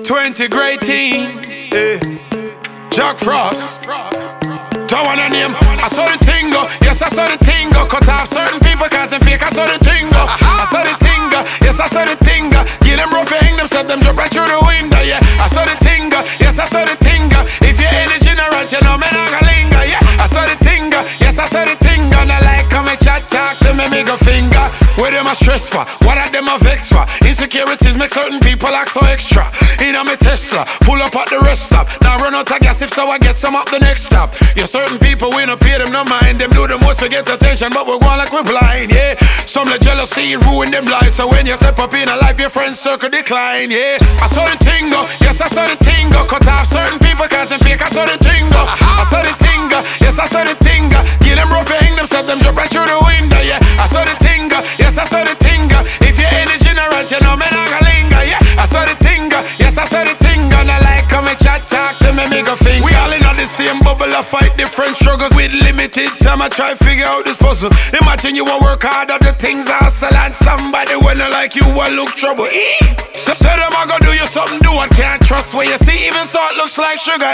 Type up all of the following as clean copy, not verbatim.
20 great team, Jack Frost. Don't wanna name. I saw the tingo, yes I saw the tingo. Cut off certain people cause them fake. I saw the tingo, I saw the tingo, yes I saw the tingo. Give them rough hang them, set them jump right through the window. Yeah, I saw the tingo, yes I saw the tingo. If you're energy not right, you know me not gonna linger. Yeah, I saw the tingo, yes I saw the tingo. Now like come and chat talk to me, make a finger. Where them a stress for? What are them a vex for? Insecurities make certain people act so extra. In a me Tesla, pull up at the rest stop. Now run out of gas if so I get some up the next stop. Yeah, certain people we don't pay them no mind. Them do the most to get attention, but we're going like we're blind. Yeah, some let jealousy ruin them lives. So when you step up in a life, your friends circle decline. Yeah, I saw the tingo, yes I saw the tingo. Cut off certain people cause them fake. I saw the tingo, I saw the tingo, yes I saw the tingo. Give them rough hang them, set them jump right through the window. Yeah, I saw the tingo, yes I saw the tingo. If your energy not right, you know me not gonna linger. Yeah, I saw the tingo, yes I saw the tingo. Now like come and chat talk to me, make a finger. We all in on the same bubble, I fight different struggles with limited time. I try figure out this puzzle. Imagine you won't work hard at the things I sell, and somebody when I like you will look trouble. So say them I gonna do you something, do I can't trust where you see. Even salt looks like sugar.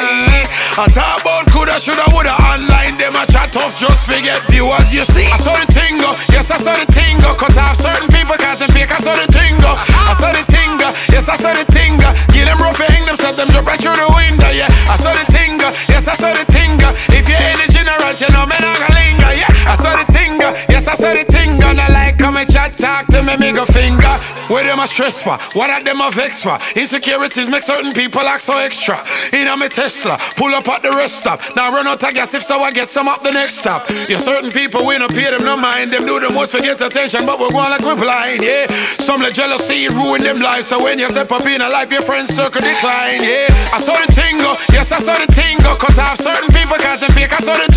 I talk about coulda, shoulda, woulda. Online them a chat tough just forget viewers. You see, I saw the tingo, yes I saw the tingo. Cut off certain people cause them fake. I saw the tingo, I saw the tingo, yes I saw the tingo. Give them rough hang them, set them jump right through the window. Yeah, I saw the tingo, yes I saw the tingo. If your energy not right, you know me not gonna linger. Yeah, I saw the tingo, yes I saw the tingo. Now like come and chat talk to me, make a finger. Where them a stress for? What are them a vex for? Insecurities make certain people act so extra. In a me Tesla, pull up at the rest stop. Now run out of gas if so I get some up the next stop. Yeah, certain people we don't pay them no mind. Them do the most to get attention, but we're going like we're blind. Yeah, some let jealousy ruin them lives. So when you step up in a life, your friends circle decline. Yeah, I saw the tingo, yes I saw the tingo. Cut off certain people cause them fake. I saw the